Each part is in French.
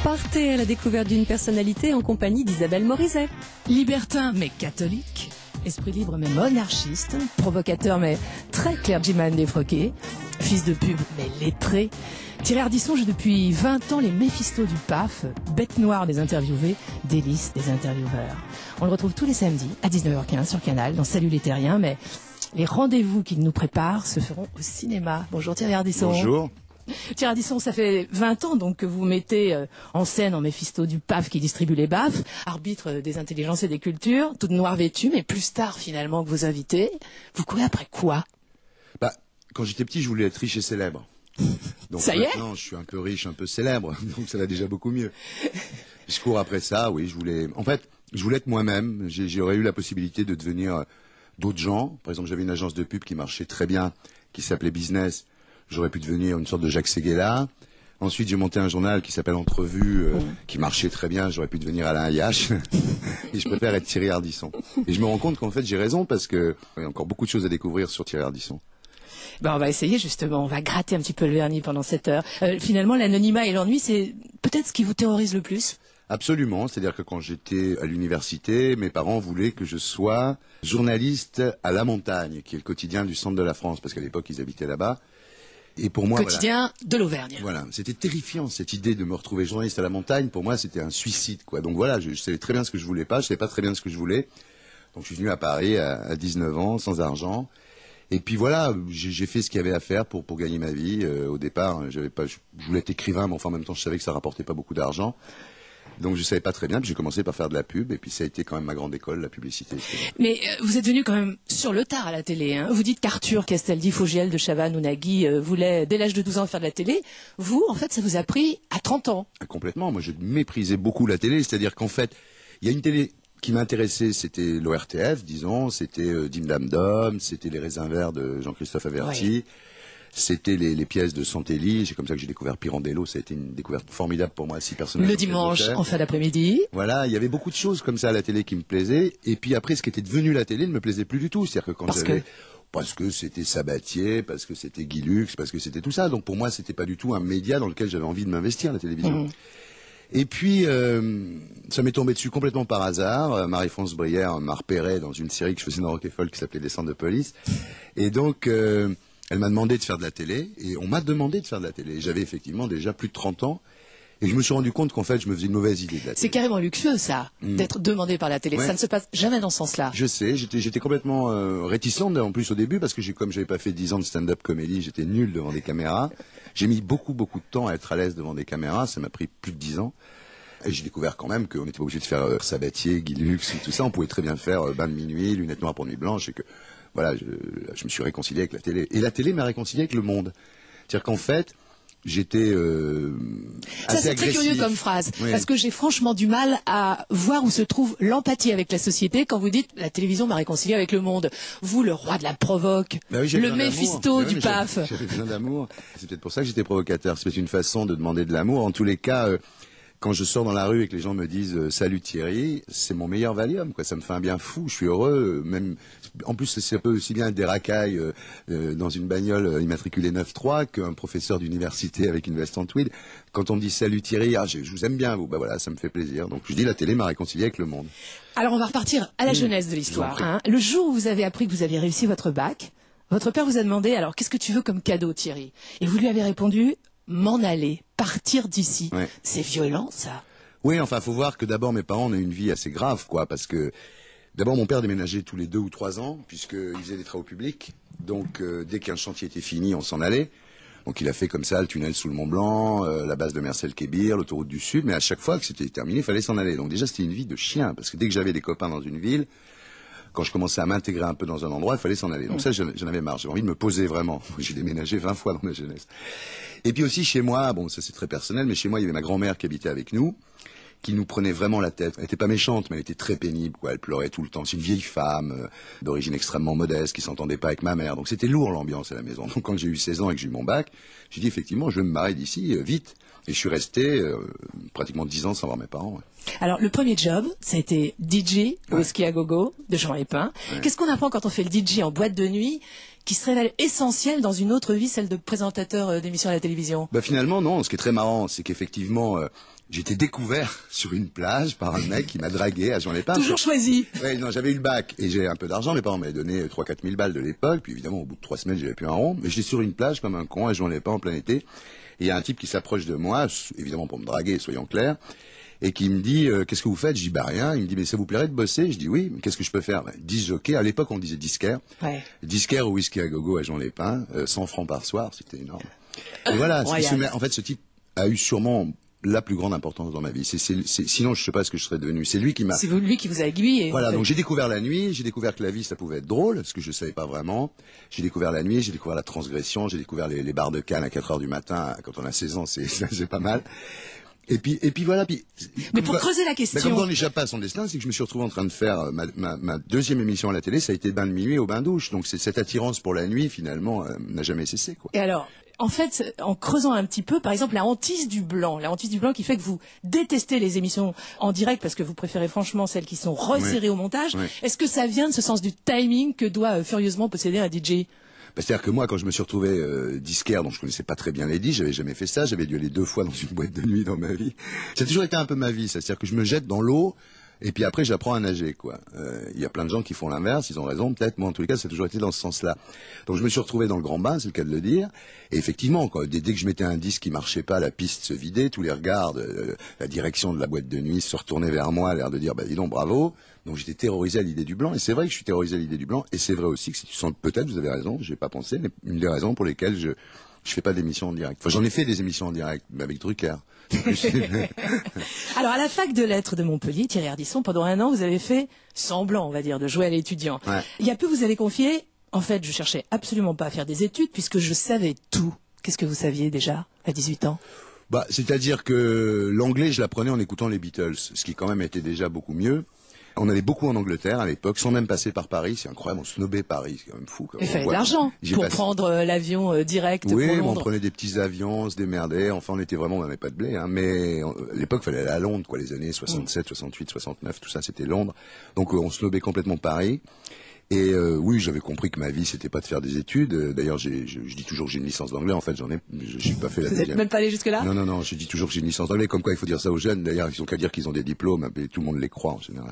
Partez à la découverte d'une personnalité en compagnie d'Isabelle Morizet. Libertin mais catholique, esprit libre mais monarchiste, provocateur mais très clergyman défroqué, fils de pub mais lettré, Thierry Ardisson joue depuis 20 ans les Méphisto du PAF, bête noire des interviewés, délice des intervieweurs. On le retrouve tous les samedis à 19h15 sur Canal dans Salut les Terriens, mais les rendez-vous qu'il nous prépare se feront au cinéma. Bonjour Thierry Ardisson. Bonjour. Thierry Ardisson, ça fait 20 ans donc que vous mettez en scène en Méphisto du PAF qui distribue les baffes, arbitre des intelligences et des cultures, toute noire vêtue, mais plus tard finalement que vos invités. Vous courez après quoi? Quand j'étais petit, je voulais être riche et célèbre. Donc ça y est? Maintenant, je suis un peu riche, un peu célèbre, donc ça va déjà beaucoup mieux. Je cours après ça, oui, je voulais être moi-même. J'aurais eu la possibilité de devenir d'autres gens. Par exemple, j'avais une agence de pub qui marchait très bien, qui s'appelait Business. J'aurais pu devenir une sorte de Jacques Séguéla. Ensuite, j'ai monté un journal qui s'appelle Entrevue, qui marchait très bien. J'aurais pu devenir Alain Ayache. Et je préfère être Thierry Ardisson. Et je me rends compte qu'en fait, j'ai raison parce que il y a encore beaucoup de choses à découvrir sur Thierry Ardisson. On va essayer justement, on va gratter un petit peu le vernis pendant cette heure. Finalement, l'anonymat et l'ennui, c'est peut-être ce qui vous terrorise le plus? Absolument, c'est-à-dire que quand j'étais à l'université, mes parents voulaient que je sois journaliste à La Montagne, qui est le quotidien du centre de la France, parce qu'à l'époque, ils habitaient là-bas. Et pour moi, quotidien de l'Auvergne. Voilà, c'était terrifiant cette idée de me retrouver journaliste à La Montagne. Pour moi, c'était un suicide, quoi. Donc voilà, je savais très bien ce que je voulais pas, je savais pas très bien ce que je voulais. Donc je suis venu à Paris à 19 ans, sans argent. Et puis voilà, j'ai fait ce qu'il y avait à faire pour gagner ma vie. Au départ, je voulais être écrivain, mais enfin en même temps, je savais que ça rapportait pas beaucoup d'argent. Donc je savais pas très bien, puis j'ai commencé par faire de la pub, et puis ça a été quand même ma grande école, la publicité. Mais vous êtes venu quand même sur le tard à la télé, hein. Vous dites qu'Arthur Castaldi, Fogiel de Chavannes ou Nagui voulait dès l'âge de 12 ans faire de la télé. Vous, en fait, ça vous a pris à 30 ans. Complètement, moi je méprisais beaucoup la télé, c'est-à-dire qu'en fait, il y a une télé qui m'intéressait, c'était l'ORTF, disons, c'était Dim Dam Dom, c'était Les Raisins Verts de Jean-Christophe Averty. Oui. C'était les pièces de Santelli. C'est comme ça que j'ai découvert Pirandello. Ça a été une découverte formidable pour moi, 6 personnages. Le dimanche, en fin d'après-midi. Voilà, il y avait beaucoup de choses comme ça à la télé qui me plaisaient. Et puis après, ce qui était devenu la télé ne me plaisait plus du tout. C'est-à-dire que parce que c'était Sabatier, parce que c'était Guy Lux, parce que c'était tout ça. Donc pour moi, c'était pas du tout un média dans lequel j'avais envie de m'investir, la télévision. Et puis, ça m'est tombé dessus complètement par hasard. Marie-France Brière m'a repéré dans une série que je faisais dans Rock & Folk qui s'appelait Descente de police. Et donc, elle m'a demandé de faire de la télé, et on m'a demandé de faire de la télé. J'avais effectivement déjà plus de 30 ans, et je me suis rendu compte qu'en fait, je me faisais une mauvaise idée de la télé. C'est carrément luxueux, ça, d'être demandé par la télé. Ouais. Ça ne se passe jamais dans ce sens-là. Je sais, j'étais complètement réticent, en plus au début, parce que comme j'avais pas fait 10 ans de stand-up comédie, j'étais nul devant des caméras. J'ai mis beaucoup de temps à être à l'aise devant des caméras, ça m'a pris plus de 10 ans. Et j'ai découvert quand même qu'on n'était pas obligé de faire Sabatier, Guy Lux, tout ça. On pouvait très bien faire Bain de minuit, Lunettes noires pour nuit blanche, et que voilà, je me suis réconcilié avec la télé. Et la télé m'a réconcilié avec le monde. C'est-à-dire qu'en fait, j'étais assez agressif. Ça, c'est très curieux comme phrase, oui. Parce que j'ai franchement du mal à voir où se trouve l'empathie avec la société quand vous dites « la télévision m'a réconcilié avec le monde ». Vous, le roi de la provoque, le Méphisto du PAF. J'avais besoin d'amour. C'est peut-être pour ça que j'étais provocateur. C'est peut-être une façon de demander de l'amour. En tous les cas... quand je sors dans la rue et que les gens me disent salut Thierry, c'est mon meilleur Valium, quoi. Ça me fait un bien fou. Je suis heureux. Même en plus, c'est un peu aussi bien être des racailles dans une bagnole immatriculée 9-3 qu'un professeur d'université avec une veste en tweed. Quand on me dit salut Thierry, je vous aime bien vous. Bah voilà, ça me fait plaisir. Donc je dis la télé m'a réconcilié avec le monde. Alors on va repartir à la jeunesse de l'histoire. Hein. Le jour où vous avez appris que vous aviez réussi votre bac, votre père vous a demandé alors qu'est-ce que tu veux comme cadeau Thierry? Et vous lui avez répondu m'en aller, partir d'ici. Ouais. C'est violent, ça. Oui, enfin, faut voir que d'abord, mes parents ont eu une vie assez grave, quoi, parce que d'abord, mon père déménageait tous les 2 ou 3 ans, puisqu'il faisait des travaux publics. Donc, dès qu'un chantier était fini, on s'en allait. Donc, il a fait comme ça le tunnel sous le Mont Blanc, la base de Mercel-Kébir, l'autoroute du Sud, mais à chaque fois que c'était terminé, il fallait s'en aller. Donc, déjà, c'était une vie de chien, parce que dès que j'avais des copains dans une ville, quand je commençais à m'intégrer un peu dans un endroit, il fallait s'en aller. Donc ça, j'en avais marre. J'avais envie de me poser vraiment. J'ai déménagé 20 fois dans ma jeunesse. Et puis aussi chez moi, bon, ça c'est très personnel, mais chez moi, il y avait ma grand-mère qui habitait avec nous, qui nous prenait vraiment la tête. Elle était pas méchante, mais elle était très pénible, quoi. Elle pleurait tout le temps. C'est une vieille femme, d'origine extrêmement modeste, qui s'entendait pas avec ma mère. Donc c'était lourd l'ambiance à la maison. Donc quand j'ai eu 16 ans et que j'ai eu mon bac, j'ai dit effectivement, je vais me marier d'ici, vite. Et je suis resté pratiquement 10 ans sans voir mes parents. Ouais. Alors, le premier job, ça a été DJ, Whisky à Gogo, de Jean Épin. Ouais. Qu'est-ce qu'on apprend quand on fait le DJ en boîte de nuit? qui se révèle essentiel dans une autre vie, celle de présentateur d'émissions à la télévision? Bah finalement non, ce qui est très marrant, c'est qu'effectivement j'ai été découvert sur une plage par un mec qui m'a dragué à Jean-les-Pins. Toujours choisi. Ouais, non, j'avais eu le bac et j'ai un peu d'argent, mes parents m'avaient donné 3-4 000 balles de l'époque, puis évidemment au bout de 3 semaines j'avais plus un rond, mais j'étais sur une plage comme un con à Jean-les-Pins en plein été, et il y a un type qui s'approche de moi, évidemment pour me draguer, soyons clairs, et qui me dit qu'est-ce que vous faites? Je dis bah rien. Il me dit mais ça vous plairait de bosser? Je dis oui. Mais qu'est-ce que je peux faire? 10 jockeys. À l'époque on disait disquaire. Ouais. Disquaire au whisky à gogo à Jean-les-Pins, 100 francs par soir, c'était énorme. Et voilà. En fait ce type a eu sûrement la plus grande importance dans ma vie. Sinon je sais pas ce que je serais devenu. C'est lui qui m'a. C'est lui qui vous a aiguillé. Voilà. Donc j'ai découvert la nuit. J'ai découvert que la vie ça pouvait être drôle, ce que je savais pas vraiment. J'ai découvert la nuit. J'ai découvert la transgression. J'ai découvert les bars de Cannes à 4 heures du matin quand on a 16 ans. C'est pas mal. Et puis voilà. Mais pour creuser la question. Comme on n'échappe pas à son destin, c'est que je me suis retrouvé en train de faire ma deuxième émission à la télé, ça a été Bain de minuit au bain douche. Donc cette attirance pour la nuit, finalement, n'a jamais cessé, quoi. Et alors, en fait, en creusant un petit peu, par exemple, la hantise du blanc qui fait que vous détestez les émissions en direct parce que vous préférez franchement celles qui sont resserrées au montage. Oui. Est-ce que ça vient de ce sens du timing que doit furieusement posséder un DJ? C'est-à-dire que moi, quand je me suis retrouvé disquaire, donc je connaissais pas très bien les disques, j'avais jamais fait ça, j'avais dû aller 2 fois dans une boîte de nuit dans ma vie. Ça a toujours été un peu ma vie, c'est-à-dire que je me jette dans l'eau, et puis après j'apprends à nager, quoi. Il y a plein de gens qui font l'inverse, ils ont raison, peut-être, moi en tous les cas, ça a toujours été dans ce sens-là. Donc je me suis retrouvé dans le grand bain, c'est le cas de le dire, et effectivement, dès que je mettais un disque qui marchait pas, la piste se vidait, tous les regards, la direction de la boîte de nuit se retournait vers moi, à l'air de dire, bah dis donc, bravo. Donc j'étais terrorisé à l'idée du blanc, et c'est vrai que je suis terrorisé à l'idée du blanc, et c'est vrai aussi que si tu sens, peut-être vous avez raison, j'ai pas pensé, mais une des raisons pour lesquelles je fais pas d'émissions en direct. Enfin, j'en ai fait des émissions en direct, mais avec Drucker. Alors à la fac de lettres de Montpellier, Thierry Ardisson, pendant 1 an, vous avez fait semblant, on va dire, de jouer à l'étudiant. Ouais. Il y a peu, vous avez confié, en fait, je cherchais absolument pas à faire des études puisque je savais tout. Qu'est-ce que vous saviez déjà à 18 ans? Bah, c'est-à-dire que l'anglais, je l'apprenais en écoutant les Beatles, ce qui quand même était déjà beaucoup mieux. On allait beaucoup en Angleterre à l'époque, sans même passer par Paris. C'est incroyable, on snobait Paris, c'est quand même fou. Il fallait de l'argent pour prendre l'avion direct oui, pour Londres. On prenait des petits avions, on se démerdait. Enfin, on n'avait pas de blé. Hein, mais à l'époque, il fallait aller à Londres, quoi. Les années 67, 68, 69, tout ça, c'était Londres. Donc, on snobait complètement Paris. Et oui, j'avais compris que ma vie, c'était pas de faire des études. D'ailleurs, je dis toujours que j'ai une licence d'anglais. En fait, j'ai pas fait la deuxième. Vous n'êtes même pas allé jusque-là? Non, je dis toujours que j'ai une licence d'anglais. Comme quoi, il faut dire ça aux jeunes. D'ailleurs, ils ont qu'à dire qu'ils ont des diplômes, et tout le monde les croit en général.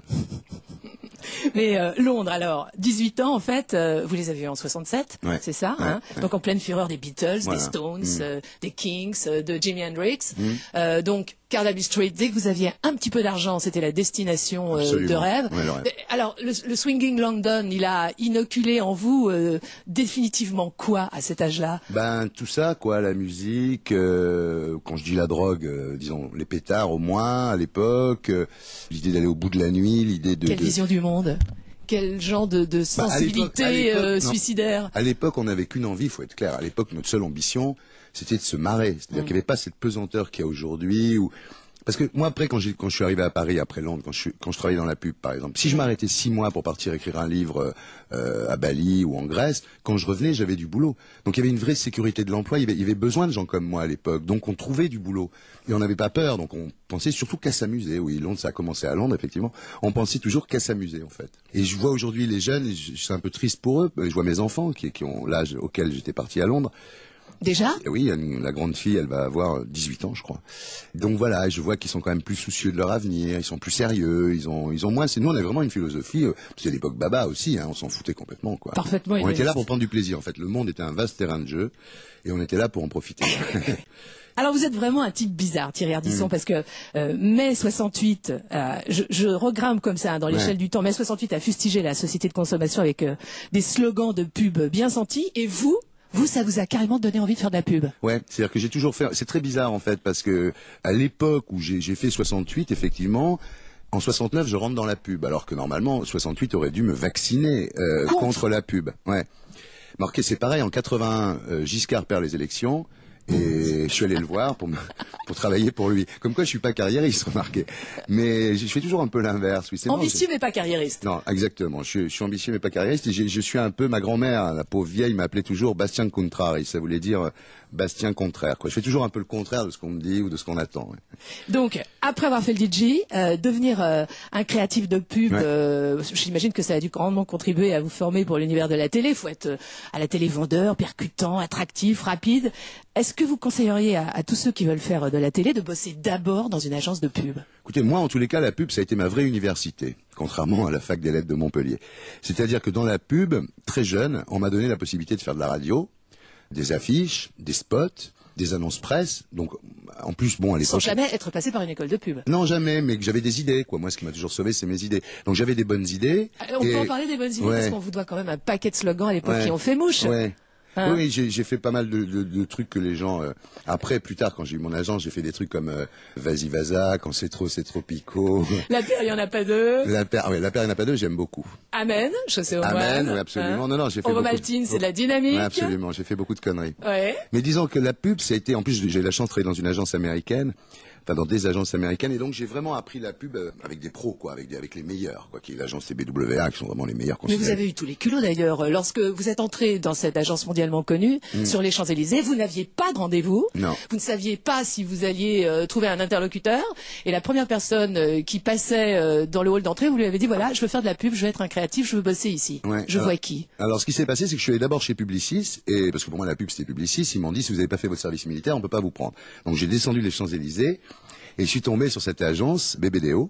Mais Londres, alors, 18 ans, en fait, vous les avez eu en 67, ouais. C'est ça, ouais, hein ouais. Donc en pleine fureur des Beatles, voilà. des Stones, des Kings, de Jimi Hendrix. Donc, Carnaby Street, dès que vous aviez un petit peu d'argent, c'était la destination de rêve. Ouais, le rêve. Alors, le Swinging London, il a inoculé en vous définitivement quoi à cet âge-là? Ben tout ça, quoi, la musique. Quand je dis la drogue, disons les pétards au moins à l'époque. L'idée d'aller au bout de la nuit, l'idée de. Quelle vision du monde? Quel genre de sensibilité suicidaire? À l'époque, on n'avait qu'une envie, faut être clair. À l'époque, notre seule ambition, c'était de se marrer. C'est-à-dire qu'il n'y avait pas cette pesanteur qu'il y a aujourd'hui. Parce que moi, après, quand je suis arrivé à Paris, après Londres, quand je travaillais dans la pub, par exemple, si je m'arrêtais 6 mois pour partir écrire un livre à Bali ou en Grèce, quand je revenais, j'avais du boulot. Donc il y avait une vraie sécurité de l'emploi. Il y avait besoin de gens comme moi à l'époque. Donc on trouvait du boulot. Et on n'avait pas peur. Donc on pensait surtout qu'à s'amuser. Oui, Londres, ça a commencé à Londres, effectivement. On pensait toujours qu'à s'amuser, en fait. Et je vois aujourd'hui les jeunes, et je suis un peu triste pour eux. Je vois mes enfants qui ont l'âge auquel j'étais parti à Londres. Déjà? Oui, la grande fille, elle va avoir 18 ans, je crois. Donc voilà, je vois qu'ils sont quand même plus soucieux de leur avenir, ils sont plus sérieux, ils ont moins. Nous, on avait vraiment une philosophie. C'est l'époque Baba aussi, hein, on s'en foutait complètement, quoi. Parfaitement. On était là pour prendre du plaisir. En fait, le monde était un vaste terrain de jeu, et on était là pour en profiter. Alors vous êtes vraiment un type bizarre, Thierry Ardisson, parce que mai 68, je regrimpe comme ça dans l'échelle du temps. Mai 68 a fustigé la société de consommation avec des slogans de pub bien sentis, et vous, ça vous a carrément donné envie de faire de la pub. Ouais, c'est-à-dire que j'ai toujours fait. C'est très bizarre en fait, parce que à l'époque où j'ai fait 68, effectivement. En 69, je rentre dans la pub, alors que normalement, 68 aurait dû me vacciner contre la pub. Ouais. Marqué, c'est pareil. En 81, Giscard perd les élections. Et je suis allé le voir pour travailler pour lui. Comme quoi, je suis pas carriériste, remarquez. Mais je fais toujours un peu l'inverse. Oui, ambitieux mais pas carriériste. Non, exactement. Je suis ambitieux mais pas carriériste. Et je suis un peu ma grand-mère, la pauvre vieille, m'appelait toujours Bastien Contrari. Ça voulait dire Bastien contraire, quoi. Je fais toujours un peu le contraire de ce qu'on me dit ou de ce qu'on attend. Ouais. Donc, après avoir fait le DJ, devenir un créatif de pub, j'imagine que ça a dû grandement contribuer à vous former pour l'univers de la télé. Il faut être à la télé vendeur, percutant, attractif, rapide. Est-ce que vous conseilleriez à tous ceux qui veulent faire de la télé de bosser d'abord dans une agence de pub? Écoutez, moi, en tous les cas, la pub, ça a été ma vraie université, contrairement à la fac des lettres de Montpellier. C'est-à-dire que dans la pub, très jeune, on m'a donné la possibilité de faire de la radio, des affiches, des spots, des annonces presse. Donc, en plus, bon, à l'époque... Sans jamais être passé par une école de pub. Non, jamais, mais j'avais des idées, quoi. Moi, ce qui m'a toujours sauvé, c'est mes idées. Donc, j'avais des bonnes idées. On peut en parler des bonnes idées, parce qu'on vous doit quand même un paquet de slogans à l'époque qui ont fait mouche. Ouais. Hein? Oui, j'ai fait pas mal de trucs que les gens... Après, plus tard, quand j'ai eu mon agence, j'ai fait des trucs comme Vas-y Vaza, quand c'est trop picot. La paire, il n'y en a pas deux. La paire, il n'y en a pas deux, j'aime beaucoup. Amen, chaussée aux moines. Amen, oui, absolument. Non, j'ai fait Ovomaltine, c'est de la dynamique. Ouais, absolument, j'ai fait beaucoup de conneries. Ouais. Mais disons que la pub, ça a été... En plus, j'ai eu la chance de travailler dans une agence américaine. Enfin, dans des agences américaines, et donc j'ai vraiment appris la pub avec des pros, quoi, avec les meilleurs, quoi, qui est l'agence CBWA, qui sont vraiment les meilleurs considérés. Mais vous avez eu tous les culots d'ailleurs. Lorsque vous êtes entré dans cette agence mondialement connue, sur les Champs-Élysées, vous n'aviez pas de rendez-vous. Non. Vous ne saviez pas si vous alliez trouver un interlocuteur. Et la première personne qui passait dans le hall d'entrée, vous lui avez dit, voilà, je veux faire de la pub, je veux être un créatif, je veux bosser ici. Ouais, je vois qui? Alors, ce qui s'est passé, c'est que je suis allé d'abord chez Publicis, et parce que pour moi, la pub, c'était Publicis. Ils m'ont dit, si vous n'avez pas fait votre service militaire, on peut pas vous prendre. Donc, j'ai descendu les Champs-Élysées. Et je suis tombé sur cette agence, BBDO,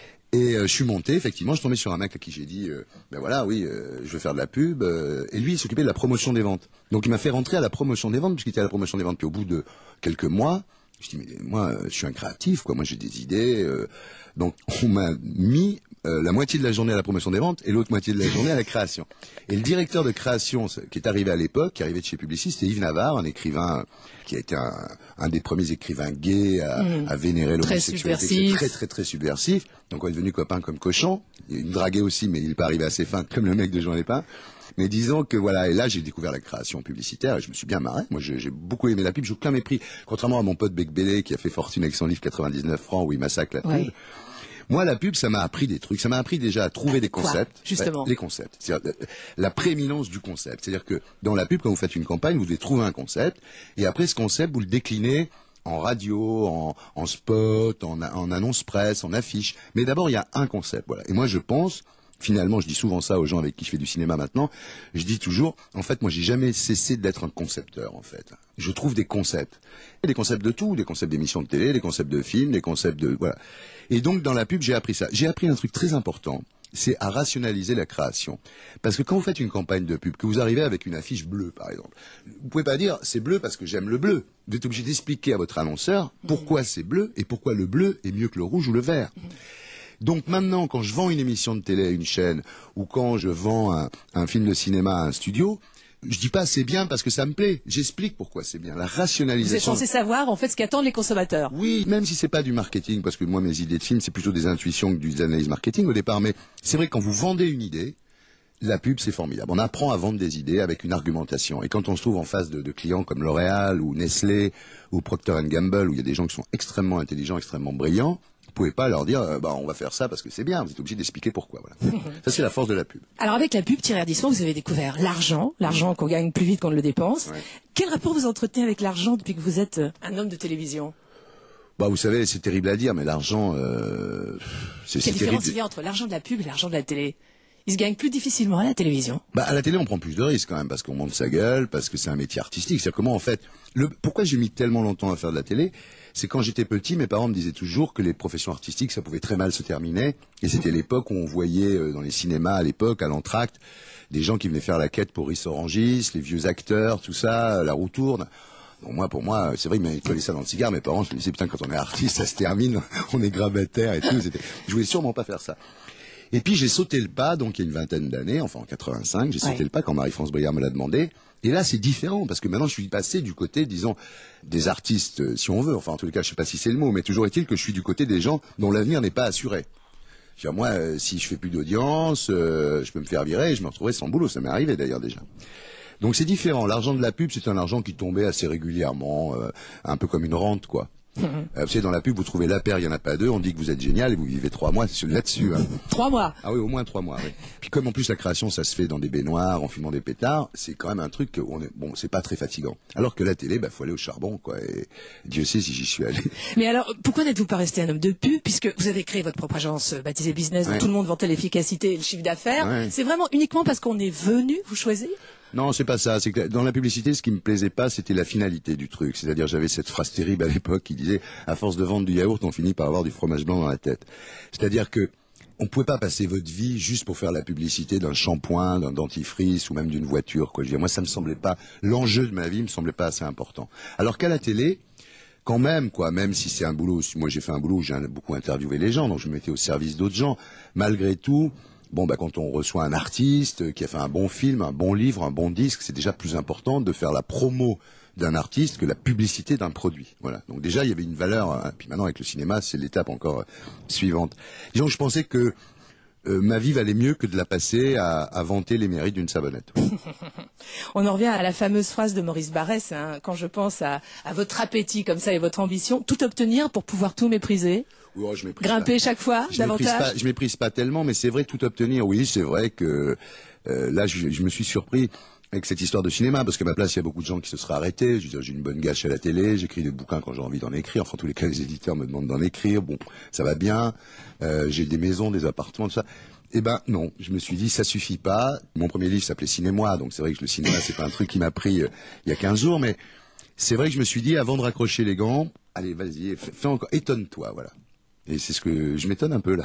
et je suis monté, effectivement, je suis tombé sur un mec à qui j'ai dit, ben voilà, oui, je veux faire de la pub, et lui, il s'occupait de la promotion des ventes. Donc il m'a fait rentrer à la promotion des ventes, puisqu'il était à la promotion des ventes, puis au bout de quelques mois, je dis, mais moi, je suis un créatif, quoi, moi j'ai des idées, donc on m'a mis la moitié de la journée à la promotion des ventes et l'autre moitié de la journée à la création. Et le directeur de création qui est arrivé à l'époque, qui est arrivé de chez Publicis, c'était Yves Navarre, un écrivain qui a été un des premiers écrivains gays à vénérer l'homosexualité. Très subversif. Donc on est devenu copains comme cochon. Il me draguait aussi, mais il n'est pas arrivé assez fin comme le mec de Jean Lépin. Mais disons que voilà, et là j'ai découvert la création publicitaire et je me suis bien marré. Moi j'ai beaucoup aimé la pub, j'ai aucun mépris. Contrairement à mon pote Bec Bélé qui a fait fortune avec son livre 99 francs où il massacre la pub. Oui. Moi, la pub, ça m'a appris des trucs. Ça m'a appris déjà à trouver des concepts. Justement. Les concepts. C'est-à-dire la prééminence du concept. C'est-à-dire que dans la pub, quand vous faites une campagne, vous devez trouver un concept. Et après, ce concept, vous le déclinez en radio, en spot, en annonce presse, en affiche. Mais d'abord, il y a un concept. Voilà. Et moi, je pense... Finalement, je dis souvent ça aux gens avec qui je fais du cinéma maintenant. Je dis toujours, en fait, moi, j'ai jamais cessé d'être un concepteur, en fait. Je trouve des concepts. Et des concepts de tout, des concepts d'émissions de télé, des concepts de films, des concepts de... Voilà. Et donc, dans la pub, j'ai appris ça. J'ai appris un truc très important, c'est à rationaliser la création. Parce que quand vous faites une campagne de pub, que vous arrivez avec une affiche bleue, par exemple, vous pouvez pas dire, c'est bleu parce que j'aime le bleu. Vous êtes obligé d'expliquer à votre annonceur pourquoi c'est bleu et pourquoi le bleu est mieux que le rouge ou le vert. Donc maintenant, quand je vends une émission de télé à une chaîne, ou quand je vends un film de cinéma à un studio, je dis pas c'est bien parce que ça me plaît. J'explique pourquoi c'est bien. La rationalisation. Vous êtes censé savoir en fait ce qu'attendent les consommateurs. Oui, même si c'est pas du marketing, parce que moi mes idées de film c'est plutôt des intuitions que des analyses marketing au départ. Mais c'est vrai que quand vous vendez une idée, la pub c'est formidable. On apprend à vendre des idées avec une argumentation. Et quand on se trouve en face de clients comme L'Oréal ou Nestlé ou Procter & Gamble où il y a des gens qui sont extrêmement intelligents, extrêmement brillants. Vous pouvez pas leur dire on va faire ça parce que c'est bien, vous êtes obligé d'expliquer pourquoi. Voilà. Ça c'est la force de la pub. Alors avec la pub Thierry Ardisson, vous avez découvert l'argent qu'on gagne plus vite qu'on ne le dépense. Ouais. Quel rapport vous entretenez avec l'argent depuis que vous êtes un homme de télévision? Bah vous savez, c'est terrible à dire, mais l'argent c'est terrible. Quelle différence il y a entre l'argent de la pub et l'argent de la télé? Il se gagne plus difficilement à la télévision. Bah à la télé on prend plus de risques quand même parce qu'on monte sa gueule, parce que c'est un métier artistique. C'est comment en fait pourquoi j'ai mis tellement longtemps à faire de la télé, c'est quand j'étais petit, mes parents me disaient toujours que les professions artistiques ça pouvait très mal se terminer. Et c'était l'époque où on voyait dans les cinémas à l'époque, à l'entracte, des gens qui venaient faire la quête pour Riss Orangis, les vieux acteurs, tout ça, la roue tourne. Bon, pour moi, c'est vrai qu'ils m'avaient collé ça dans le cigare. Mes parents, je me disais putain quand on est artiste, ça se termine, on est grabataire et tout. Je voulais sûrement pas faire ça. Et puis j'ai sauté le pas, donc il y a une vingtaine d'années, enfin en 85, j'ai sauté le pas quand Marie-France Briard me l'a demandé. Et là c'est différent, parce que maintenant je suis passé du côté, disons, des artistes, si on veut, enfin en tous les cas je sais pas si c'est le mot, mais toujours est-il que je suis du côté des gens dont l'avenir n'est pas assuré. Moi, si je fais plus d'audience, je peux me faire virer et je me retrouverai sans boulot, ça m'est arrivé d'ailleurs déjà. Donc c'est différent. L'argent de la pub, c'est un argent qui tombait assez régulièrement, un peu comme une rente, quoi. Vous savez, dans la pub, vous trouvez la paire, il n'y en a pas deux, on dit que vous êtes génial et vous vivez 3 mois là-dessus. Hein. 3 mois. Ah oui, au moins 3 mois. Oui. Puis comme en plus la création, ça se fait dans des baignoires, en fumant des pétards, c'est quand même un truc que c'est pas très fatigant. Alors que la télé, faut aller au charbon, quoi. Et Dieu sait si j'y suis allé. Mais alors, pourquoi n'êtes-vous pas resté un homme de pub, puisque vous avez créé votre propre agence baptisée Business, dont tout le monde vantait l'efficacité et le chiffre d'affaires. Ouais. C'est vraiment uniquement parce qu'on est venu vous choisir? Non, c'est pas ça. C'est que dans la publicité, ce qui me plaisait pas, c'était la finalité du truc. C'est-à-dire, j'avais cette phrase terrible à l'époque qui disait « À force de vendre du yaourt, on finit par avoir du fromage blanc dans la tête ». C'est-à-dire que on pouvait pas passer votre vie juste pour faire la publicité d'un shampoing, d'un dentifrice ou même d'une voiture, quoi. Je veux dire, moi, ça me semblait pas, l'enjeu de ma vie me semblait pas assez important. Alors qu'à la télé, quand même, quoi, même si c'est un boulot, moi j'ai fait un boulot où j'ai beaucoup interviewé les gens, donc je me mettais au service d'autres gens. Malgré tout, quand on reçoit un artiste qui a fait un bon film, un bon livre, un bon disque, c'est déjà plus important de faire la promo d'un artiste que la publicité d'un produit. Voilà. Donc déjà, il y avait une valeur, hein. Puis maintenant, avec le cinéma, c'est l'étape encore suivante. Disons que je pensais que ma vie valait mieux que de la passer à vanter les mérites d'une savonnette. On en revient à la fameuse phrase de Maurice Barrès, hein, quand je pense à votre appétit comme ça et votre ambition, tout obtenir pour pouvoir tout mépriser. Oh, grimper chaque fois, davantage. Je méprise pas tellement, mais c'est vrai tout obtenir. Oui, c'est vrai que là, je me suis surpris avec cette histoire de cinéma, parce qu'à ma place, il y a beaucoup de gens qui se seraient arrêtés. Je veux dire, j'ai une bonne gâche à la télé, j'écris des bouquins quand j'ai envie d'en écrire. Enfin, en tous les cas, les éditeurs me demandent d'en écrire. Bon, ça va bien. J'ai des maisons, des appartements, tout ça. Eh ben non, je me suis dit ça suffit pas. Mon premier livre s'appelait Cinémoi, donc c'est vrai que le cinéma c'est pas un truc qui m'a pris il y a 15 jours, mais c'est vrai que je me suis dit avant de raccrocher les gants, allez vas-y, fais encore, étonne-toi, voilà. Et c'est ce que je m'étonne un peu là.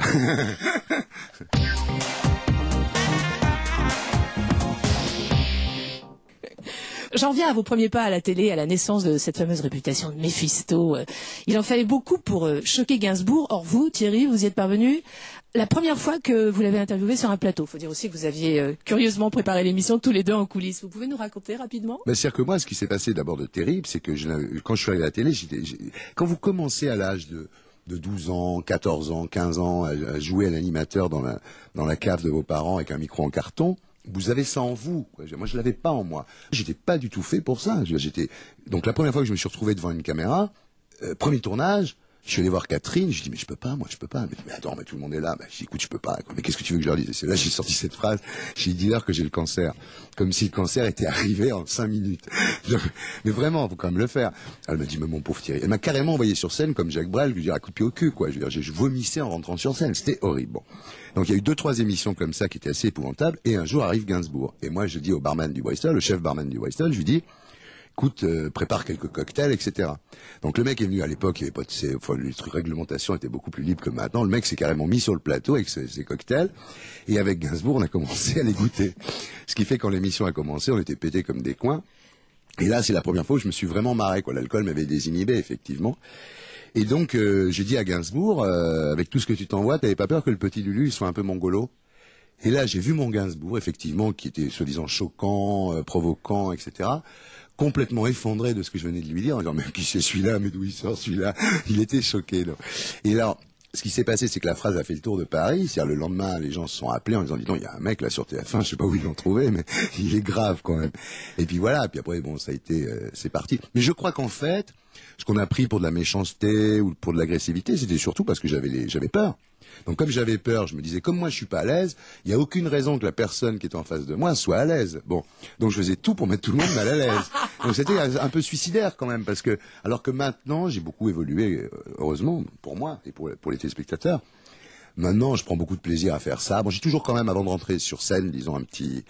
J'en reviens à vos premiers pas à la télé, à la naissance de cette fameuse réputation de Méphisto. Il en fallait beaucoup pour choquer Gainsbourg. Or vous, Thierry, vous y êtes parvenu la première fois que vous l'avez interviewé sur un plateau. Il faut dire aussi que vous aviez curieusement préparé l'émission tous les deux en coulisses. Vous pouvez nous raconter rapidement? C'est-à-dire que moi, ce qui s'est passé d'abord de terrible, c'est que quand je suis arrivé à la télé, quand vous commencez à l'âge de 12 ans, 14 ans, 15 ans, à jouer à l'animateur dans la cave de vos parents avec un micro en carton, vous avez ça en vous. Moi, je l'avais pas en moi. J'étais pas du tout fait pour ça. Donc la première fois que je me suis retrouvé devant une caméra, premier tournage, je suis allé voir Catherine, je dis mais je peux pas, je peux pas. Mais attends, mais tout le monde est là. Je dis écoute, je peux pas. Mais qu'est-ce que tu veux que je leur dise? C'est là j'ai sorti cette phrase. J'ai dit dis-leur que j'ai le cancer, comme si le cancer était arrivé en 5 minutes. Mais vraiment, faut quand même le faire. Elle m'a dit mais mon pauvre Thierry. Elle m'a carrément envoyé sur scène comme Jacques Brel, je lui dis un coup de pied au cul quoi. Je vomissais en rentrant sur scène. C'était horrible. Bon. Donc il y a eu 2-3 émissions comme ça qui étaient assez épouvantables. Et un jour arrive Gainsbourg. Et moi je dis au barman du Bristol, le chef barman du Bristol, je lui dis écoute, prépare quelques cocktails, etc. Donc le mec est venu à l'époque, il y avait pas les trucs réglementation étaient beaucoup plus libres que maintenant. Le mec s'est carrément mis sur le plateau avec ses cocktails et avec Gainsbourg, on a commencé à les goûter. Ce qui fait quand l'émission a commencé, on était pétés comme des coins. Et là, c'est la première fois où je me suis vraiment marré, quoi. L'alcool m'avait désinhibé, effectivement. Et donc j'ai dit à Gainsbourg, avec tout ce que tu t'envoies, t'avais pas peur que le petit Lulu il soit un peu mongolo? Et là, j'ai vu mon Gainsbourg, effectivement, qui était soi-disant choquant, provoquant, etc., complètement effondré de ce que je venais de lui dire, en disant, mais qui c'est celui-là, mais d'où il sort celui-là? Il était choqué, là. Et alors, ce qui s'est passé, c'est que la phrase a fait le tour de Paris, c'est-à-dire le lendemain, les gens se sont appelés en disant, dis donc, il y a un mec là sur TF1, je sais pas où ils l'ont trouvé, mais il est grave quand même. Et puis voilà, puis après, bon, ça a été, c'est parti. Mais je crois qu'en fait, ce qu'on a pris pour de la méchanceté ou pour de l'agressivité, c'était surtout parce que j'avais peur. Donc comme j'avais peur, je me disais, comme moi je suis pas à l'aise, il n'y a aucune raison que la personne qui est en face de moi soit à l'aise. Bon, donc je faisais tout pour mettre tout le monde mal à l'aise. Donc c'était un peu suicidaire quand même, parce que alors que maintenant j'ai beaucoup évolué, heureusement pour moi et pour les téléspectateurs. Maintenant, je prends beaucoup de plaisir à faire ça. Bon, j'ai toujours quand même, avant de rentrer sur scène, disons un petit...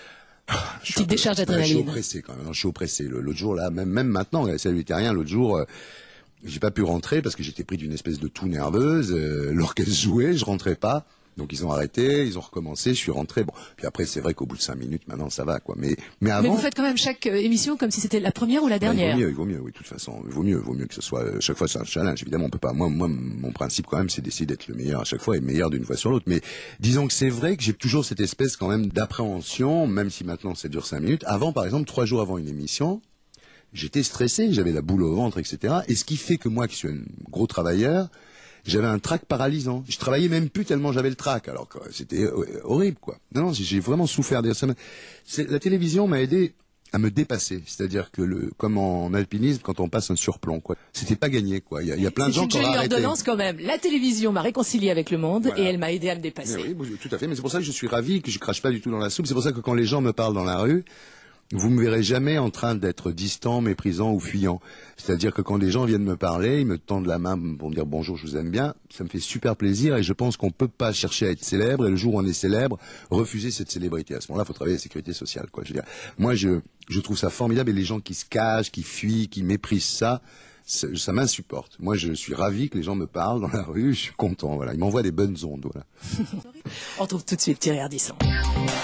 Petite décharge d'adrénaline. Je suis oppressé quand même. Je suis oppressé. L'autre jour là, même maintenant, salut terrien, l'autre jour. J'ai pas pu rentrer parce que j'étais pris d'une espèce de toux nerveuse. L'orchestre jouait, je rentrais pas. Donc ils ont arrêté, ils ont recommencé, je suis rentré. Bon, puis après c'est vrai qu'au bout de 5 minutes, maintenant ça va quoi. Mais avant. Mais vous faites quand même chaque émission comme si c'était la première ou la dernière. Il vaut mieux, oui, de toute façon, il vaut mieux que ce soit chaque fois c'est un challenge. Évidemment, on peut pas. Moi, mon principe quand même, c'est d'essayer d'être le meilleur à chaque fois et meilleur d'une fois sur l'autre. Mais disons que c'est vrai que j'ai toujours cette espèce quand même d'appréhension, même si maintenant ça dure 5 minutes. Avant, par exemple, 3 jours avant une émission. J'étais stressé, j'avais la boule au ventre, etc. Et ce qui fait que moi, qui suis un gros travailleur, j'avais un trac paralysant. Je travaillais même plus tellement j'avais le trac. Alors que c'était horrible, quoi. Non, j'ai vraiment souffert. La télévision m'a aidé à me dépasser. C'est-à-dire que comme en alpinisme, quand on passe un surplomb, quoi. C'était pas gagné, quoi. Il y a plein de gens qui auraient arrêté. C'est une jolie ordonnance quand même. La télévision m'a réconcilié avec le monde et elle m'a aidé à me dépasser. Mais oui, tout à fait. Mais c'est pour ça que je suis ravi, que je crache pas du tout dans la soupe. C'est pour ça que quand les gens me parlent dans la rue, vous me verrez jamais en train d'être distant, méprisant ou fuyant. C'est-à-dire que quand des gens viennent me parler, ils me tendent la main pour me dire bonjour, je vous aime bien, ça me fait super plaisir et je pense qu'on peut pas chercher à être célèbre et le jour où on est célèbre, refuser cette célébrité. À ce moment-là, il faut travailler la sécurité sociale, quoi. Je veux dire, moi, je trouve ça formidable et les gens qui se cachent, qui fuient, qui méprisent ça m'insupporte. Moi, je suis ravi que les gens me parlent dans la rue, je suis content, voilà. Ils m'envoient des bonnes ondes, voilà. On retrouve tout de suite Thierry Ardisson.